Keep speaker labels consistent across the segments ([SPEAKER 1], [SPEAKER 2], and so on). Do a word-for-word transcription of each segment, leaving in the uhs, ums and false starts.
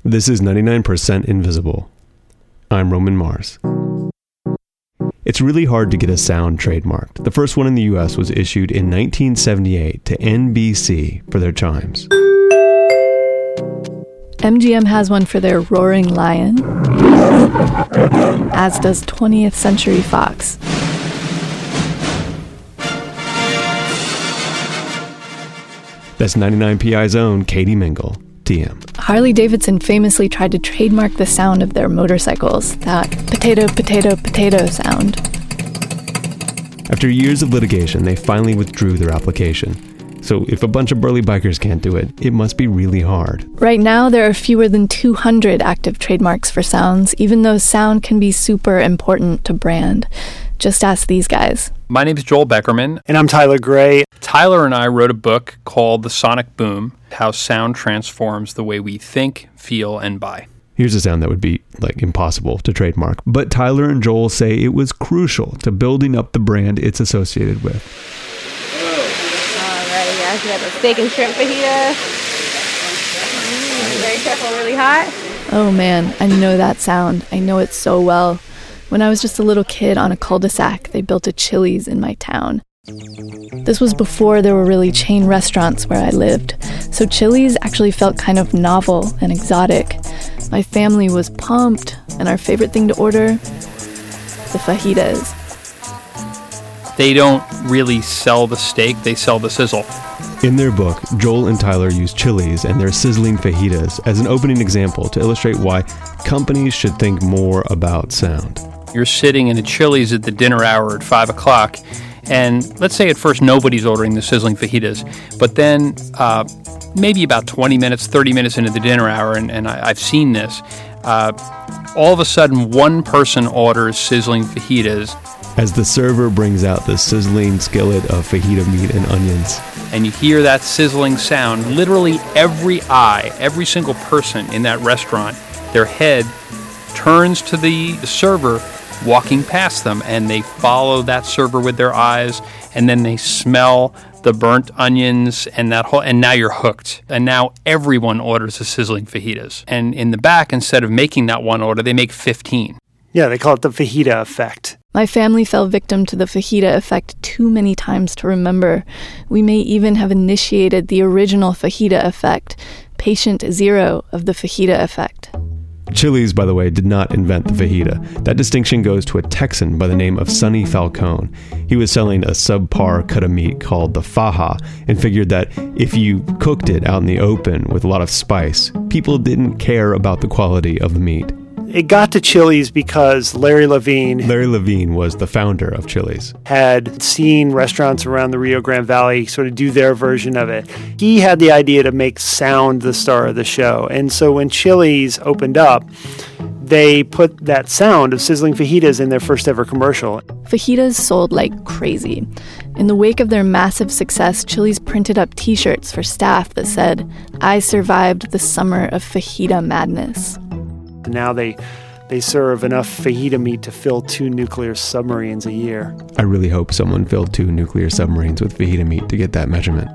[SPEAKER 1] This is ninety-nine percent Invisible. I'm Roman Mars. It's really hard to get a sound trademarked. The first one in the U S was issued in nineteen seventy-eight to N B C for their chimes.
[SPEAKER 2] M G M has one for their Roaring Lion, as does twentieth Century Fox.
[SPEAKER 1] That's ninety-nine P I's own Katie Mingle, T M.
[SPEAKER 2] Harley-Davidson famously tried to trademark the sound of their motorcycles, that potato, potato, potato sound.
[SPEAKER 1] After years of litigation, they finally withdrew their application. So if a bunch of burly bikers can't do it, it must be really hard.
[SPEAKER 2] Right now, there are fewer than two hundred active trademarks for sounds, even though sound can be super important to brand. Just ask these guys.
[SPEAKER 3] My name is Joel Beckerman.
[SPEAKER 4] And I'm Tyler Gray.
[SPEAKER 3] Tyler and I wrote a book called The Sonic Boom, How Sound Transforms the Way We Think, Feel, and Buy.
[SPEAKER 1] Here's a sound that would be, like, impossible to trademark. But Tyler and Joel say it was crucial to building up the brand it's associated with.
[SPEAKER 5] All right, guys, we got the steak and shrimp fajita. Mm, very careful, really hot.
[SPEAKER 2] Oh man, I know that sound. I know it so well. When I was just a little kid on a cul-de-sac, they built a Chili's in my town. This was before there were really chain restaurants where I lived, so Chili's actually felt kind of novel and exotic. My family was pumped, and our favorite thing to order? The fajitas.
[SPEAKER 3] They don't really sell the steak, they sell the sizzle.
[SPEAKER 1] In their book, Joel and Tyler use Chili's and their sizzling fajitas as an opening example to illustrate why companies should think more about sound.
[SPEAKER 3] You're sitting in a Chili's at the dinner hour at five o'clock, and let's say at first nobody's ordering the sizzling fajitas, but then uh, maybe about twenty minutes, thirty minutes into the dinner hour, and, and I, I've seen this, uh, all of a sudden one person orders sizzling fajitas.
[SPEAKER 1] As the server brings out the sizzling skillet of fajita meat and onions.
[SPEAKER 3] And you hear that sizzling sound, literally every eye, every single person in that restaurant, their head turns to the, the server walking past them, and they follow that server with their eyes, and then they smell the burnt onions and that whole, and now you're hooked. And now everyone orders the sizzling fajitas. And in the back, instead of making that one order, they make fifteen.
[SPEAKER 4] Yeah, they call it the fajita effect.
[SPEAKER 2] My family fell victim to the fajita effect too many times to remember. We may even have initiated the original fajita effect, patient zero of the fajita effect.
[SPEAKER 1] Chili's, by the way, did not invent the fajita. That distinction goes to a Texan by the name of Sonny Falcone. He was selling a subpar cut of meat called the faja and figured that if you cooked it out in the open with a lot of spice, people didn't care about the quality of the meat.
[SPEAKER 4] It got to Chili's because Larry Levine...
[SPEAKER 1] Larry Levine was the founder of Chili's. ...
[SPEAKER 4] had seen restaurants around the Rio Grande Valley sort of do their version of it. He had the idea to make sound the star of the show. And so when Chili's opened up, they put that sound of sizzling fajitas in their first ever commercial.
[SPEAKER 2] Fajitas sold like crazy. In the wake of their massive success, Chili's printed up t-shirts for staff that said, "I survived the summer of fajita madness."
[SPEAKER 4] Now they they serve enough fajita meat to fill two nuclear submarines a year.
[SPEAKER 1] I really hope someone filled two nuclear submarines with fajita meat to get that measurement.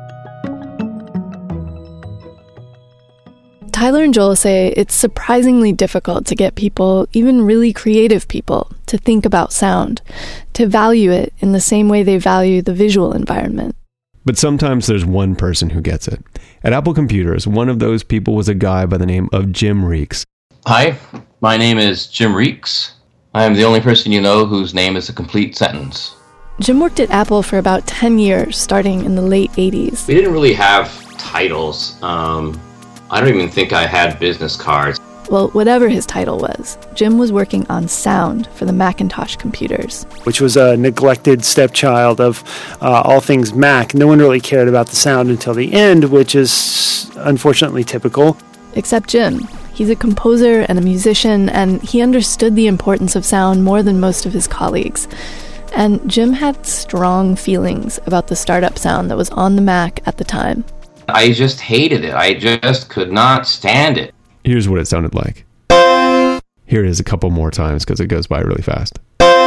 [SPEAKER 2] Tyler and Joel say it's surprisingly difficult to get people, even really creative people, to think about sound, to value it in the same way they value the visual environment.
[SPEAKER 1] But sometimes there's one person who gets it. At Apple Computers, one of those people was a guy by the name of Jim Reeks.
[SPEAKER 6] Hi, my name is Jim Reeks. I am the only person you know whose name is a complete sentence.
[SPEAKER 2] Jim worked at Apple for about ten years, starting in the late eighties.
[SPEAKER 6] We didn't really have titles. Um, I don't even think I had business cards.
[SPEAKER 2] Well, whatever his title was, Jim was working on sound for the Macintosh computers.
[SPEAKER 4] Which was a neglected stepchild of uh, all things Mac. No one really cared about the sound until the end, which is unfortunately typical.
[SPEAKER 2] Except Jim. He's a composer and a musician, and he understood the importance of sound more than most of his colleagues. And Jim had strong feelings about the startup sound that was on the Mac at the time.
[SPEAKER 6] I just hated it. I just could not stand it.
[SPEAKER 1] Here's what it sounded like. Here it is a couple more times because it goes by really fast.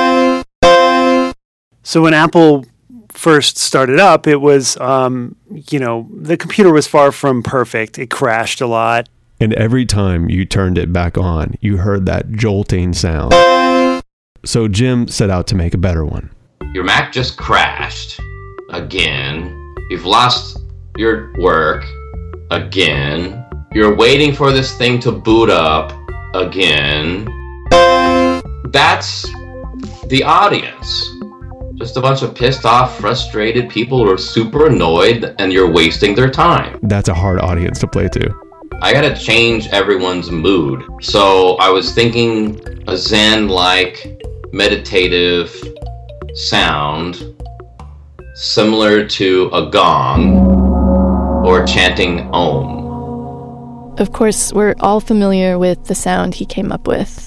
[SPEAKER 4] So when Apple first started up, it was, um, you know, the computer was far from perfect. It crashed a lot.
[SPEAKER 1] And every time you turned it back on, you heard that jolting sound. So Jim set out to make a better one.
[SPEAKER 6] Your Mac just crashed again. You've lost your work again. You're waiting for this thing to boot up again. That's the audience. Just a bunch of pissed off, frustrated people who are super annoyed and you're wasting their time.
[SPEAKER 1] That's a hard audience to play to.
[SPEAKER 6] I gotta change everyone's mood. So I was thinking a Zen-like meditative sound similar to a gong or chanting Om.
[SPEAKER 2] Of course, we're all familiar with the sound he came up with.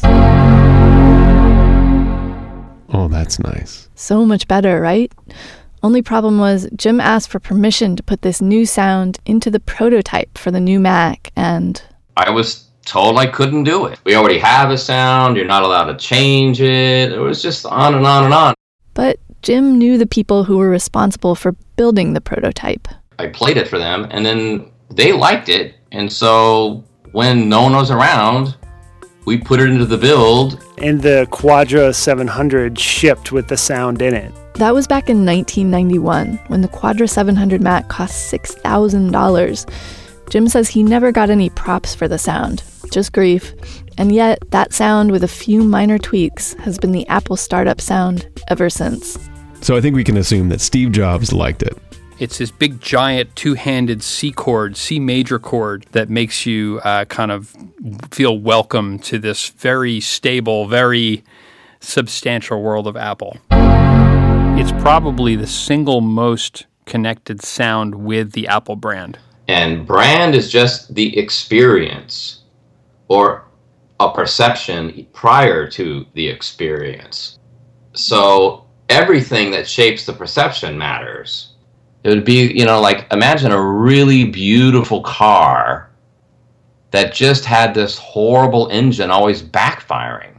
[SPEAKER 1] Oh, that's nice.
[SPEAKER 2] So much better, right? Only problem was Jim asked for permission to put this new sound into the prototype for the new Mac, and
[SPEAKER 6] I was told I couldn't do it. We already have a sound, you're not allowed to change it. It was just on and on and on.
[SPEAKER 2] But Jim knew the people who were responsible for building the prototype.
[SPEAKER 6] I played it for them, and then they liked it, and so when no one was around, we put it into the build.
[SPEAKER 4] And the Quadra seven hundred shipped with the sound in it.
[SPEAKER 2] That was back in nineteen ninety-one, when the Quadra seven hundred Mac cost six thousand dollars. Jim says he never got any props for the sound, just grief. And yet, that sound with a few minor tweaks has been the Apple startup sound ever since.
[SPEAKER 1] So I think we can assume that Steve Jobs liked it.
[SPEAKER 3] It's this big, giant, two-handed C chord, C major chord that makes you uh, kind of feel welcome to this very stable, very substantial world of Apple. It's probably the single most connected sound with the Apple brand.
[SPEAKER 6] And brand is just the experience or a perception prior to the experience. So everything that shapes the perception matters. It would be, you know, like imagine a really beautiful car that just had this horrible engine always backfiring.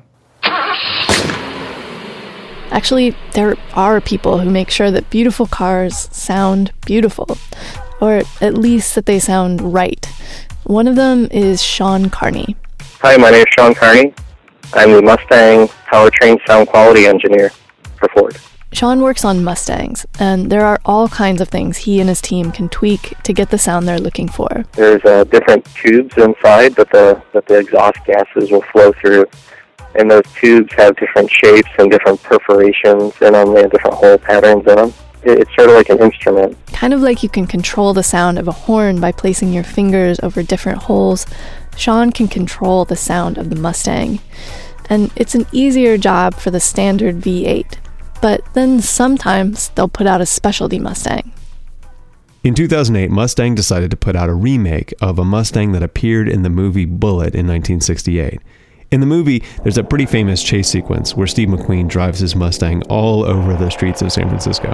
[SPEAKER 2] Actually, there are people who make sure that beautiful cars sound beautiful, or at least that they sound right. One of them is Sean Carney.
[SPEAKER 7] Hi, my name is Sean Carney. I'm the Mustang powertrain sound quality engineer for Ford.
[SPEAKER 2] Sean works on Mustangs, and there are all kinds of things he and his team can tweak to get the sound they're looking for.
[SPEAKER 7] There's uh, different tubes inside that the that the exhaust gases will flow through, and those tubes have different shapes and different perforations in them. They have different hole patterns in them. It, it's sort of like an instrument.
[SPEAKER 2] Kind of like you can control the sound of a horn by placing your fingers over different holes, Sean can control the sound of the Mustang. And it's an easier job for the standard V eight. But then sometimes they'll put out a specialty Mustang.
[SPEAKER 1] In two thousand eight, Mustang decided to put out a remake of a Mustang that appeared in the movie Bullitt in nineteen sixty-eight. In the movie, there's a pretty famous chase sequence where Steve McQueen drives his Mustang all over the streets of San Francisco.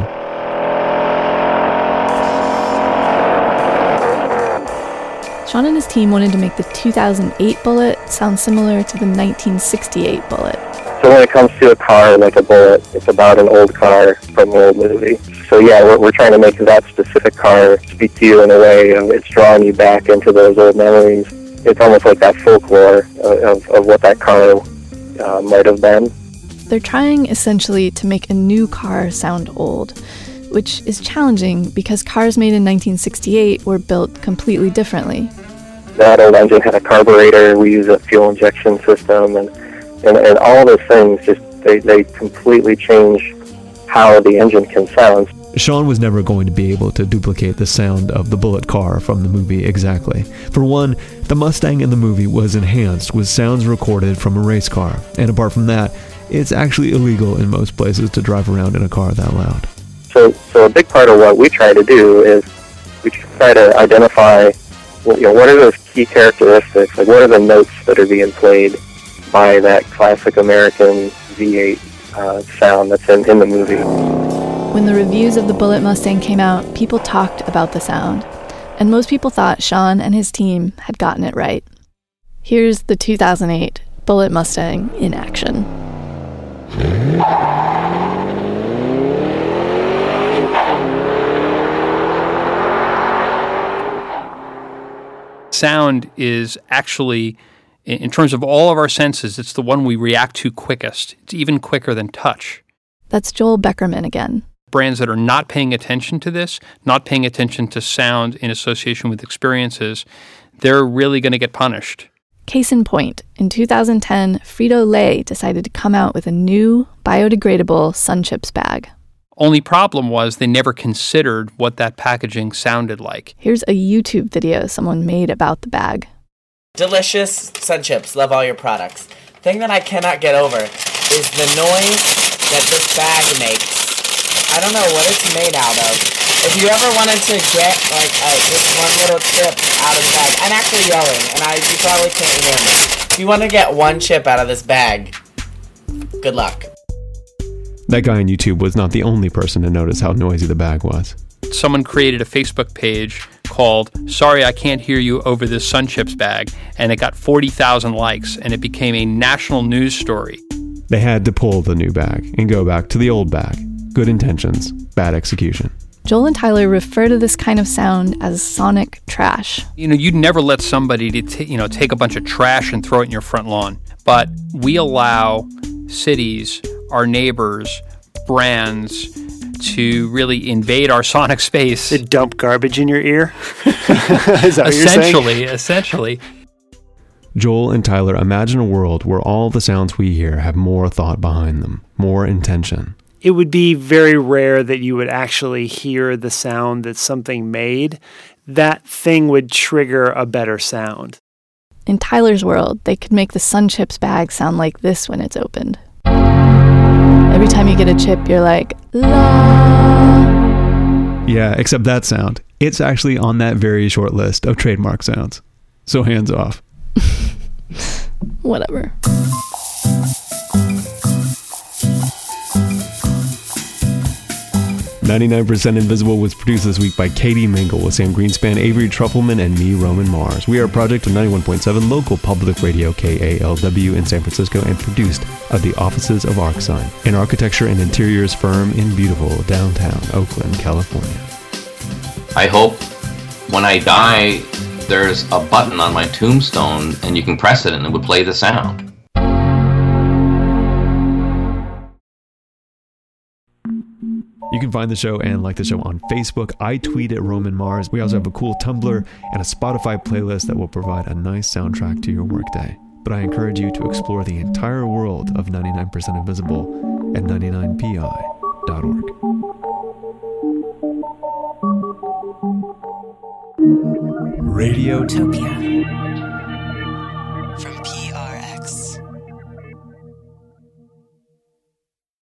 [SPEAKER 2] Sean and his team wanted to make the two thousand eight Bullitt sound similar to the nineteen sixty-eight Bullitt.
[SPEAKER 7] So when it comes to a car like a Bullitt, it's about an old car from an old movie. So yeah, we're, we're trying to make that specific car speak to you in a way of it's drawing you back into those old memories. It's almost like that folklore of, of what that car uh, might have been.
[SPEAKER 2] They're trying essentially to make a new car sound old, which is challenging because cars made in nineteen sixty-eight were built completely differently.
[SPEAKER 7] That old engine had a carburetor, we use a fuel injection system, and And, and all those things, just they, they completely change how the engine can sound.
[SPEAKER 1] Sean was never going to be able to duplicate the sound of the Bullitt car from the movie exactly. For one, the Mustang in the movie was enhanced with sounds recorded from a race car. And apart from that, it's actually illegal in most places to drive around in a car that loud.
[SPEAKER 7] So, so a big part of what we try to do is we try to identify, you know, what are those key characteristics, like what are the notes that are being played by that classic American V eight uh, sound that's in, in the movie.
[SPEAKER 2] When the reviews of the Bullitt Mustang came out, people talked about the sound, and most people thought Sean and his team had gotten it right. Here's the two thousand eight Bullitt Mustang in action.
[SPEAKER 3] sound is actually, in terms of all of our senses, it's the one we react to quickest. It's even quicker than touch.
[SPEAKER 2] That's Joel Beckerman again.
[SPEAKER 3] Brands that are not paying attention to this, not paying attention to sound in association with experiences, they're really going to get punished.
[SPEAKER 2] Case in point, in two thousand ten, Frito-Lay decided to come out with a new biodegradable Sun Chips bag.
[SPEAKER 3] Only problem was they never considered what that packaging sounded like.
[SPEAKER 2] Here's a YouTube video someone made about the bag.
[SPEAKER 8] Delicious Sun Chips. Love all your products. Thing that I cannot get over is the noise that this bag makes. I don't know what it's made out of. If you ever wanted to get like uh, just one little chip out of the bag, I'm actually yelling, and I you probably can't hear me. If you want to get one chip out of this bag, good luck.
[SPEAKER 1] That guy on YouTube was not the only person to notice how noisy the bag was.
[SPEAKER 3] Someone created a Facebook page called Sorry I Can't Hear You Over This Sun Chips Bag, and it got forty thousand likes, and it became a national news story.
[SPEAKER 1] They had to pull the new bag and go back to the old bag. Good intentions, bad execution.
[SPEAKER 2] Joel and Tyler refer to this kind of sound as sonic trash.
[SPEAKER 3] You know, you'd never let somebody to t- you know take a bunch of trash and throw it in your front lawn, but we allow cities, our neighbors, brands to really invade our sonic space.
[SPEAKER 4] They dump garbage in your ear? Is that what you're saying?
[SPEAKER 3] Essentially, essentially.
[SPEAKER 1] Joel and Tyler imagine a world where all the sounds we hear have more thought behind them, more intention.
[SPEAKER 4] It would be very rare that you would actually hear the sound that something made. That thing would trigger a better sound.
[SPEAKER 2] In Tyler's world, they could make the Sun Chips bag sound like this when it's opened. Every time you get a chip, you're like, la.
[SPEAKER 1] Yeah, except that sound. It's actually on that very short list of trademark sounds. So hands off.
[SPEAKER 2] Whatever.
[SPEAKER 1] ninety-nine percent Invisible was produced this week by Katie Mingle with Sam Greenspan, Avery Trufelman, and me, Roman Mars. We are a project of ninety-one point seven local public radio K A L W in San Francisco and produced at the offices of ArcSign, an architecture and interiors firm in beautiful downtown Oakland, California.
[SPEAKER 6] I hope when I die, there's a button on my tombstone and you can press it and it would play the sound.
[SPEAKER 1] You can find the show and like the show on Facebook. I tweet at Roman Mars. We also have a cool Tumblr and a Spotify playlist that will provide a nice soundtrack to your workday. But I encourage you to explore the entire world of ninety-nine percent Invisible at ninety-nine P I dot org.
[SPEAKER 9] Radiotopia.